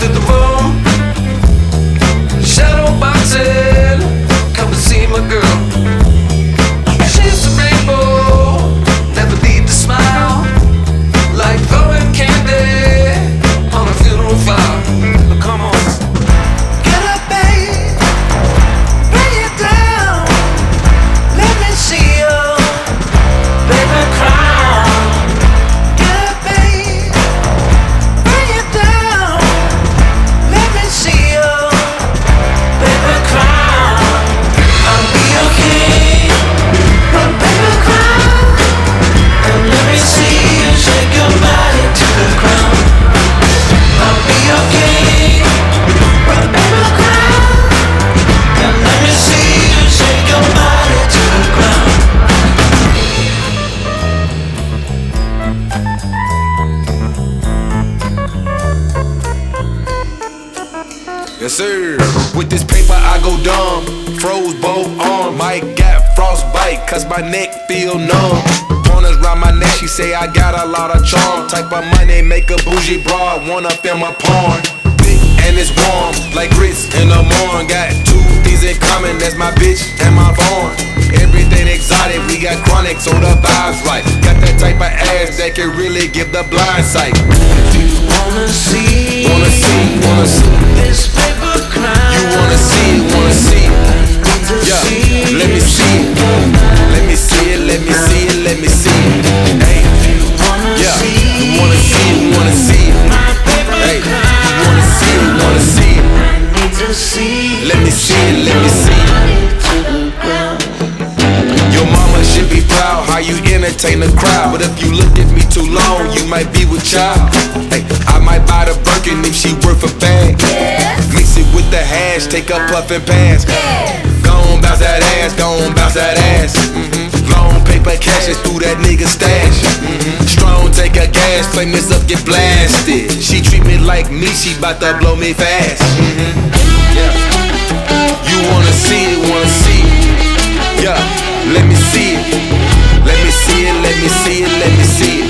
to the bone. Shadow boxing, come and see my girl. She's a rainbow, never need to smile. Like throwing candy on a funeral fire. Come on. Get up, babe, bring it down. Let me see you, baby, cry. Get up, babe, bring it down. Let me see you, baby, cry. I'll be okay, but baby, cry. And let me see you shake your body to the ground. I'll be okay, but baby, cry. And let me see you shake your body to the ground. Yes, sir. With this paper, I go dumb. Froze both arms. Mike got frostbite, cause my neck feel numb. Corners round my neck, she say I got a lot of charm. Type of money, make a bougie broad, one up in my palm. Thick and it's warm, like grits in the morning. Got two things in common, that's my bitch and my Vaughn. Everything exotic, we got chronic, so the vibes right. Got that type of ass that can really give the blind sight. Wanna see This paper crown. You wanna see Yeah, let me see it. Let me see it, let me see it, let me see it. Hey, yeah, you wanna see it. Hey, you wanna see it. I need to see. Let me see it, let me see it. To the ground. Your mama should be proud how you entertain the crowd. But if you look at me too long, you might be with child. Hey, I might buy the Birkin if she worth a bag. Mix it with the hash, take a puff and pass. Gon' bounce that ass, gon' bounce that ass. Long paper cashes through that nigga stash. Strong, take a gas, flame this up, get blasted. She treat me like me, she bout to blow me fast. Yeah. You wanna see it, yeah. Let me see it, let me see it, let me see it, let me see it.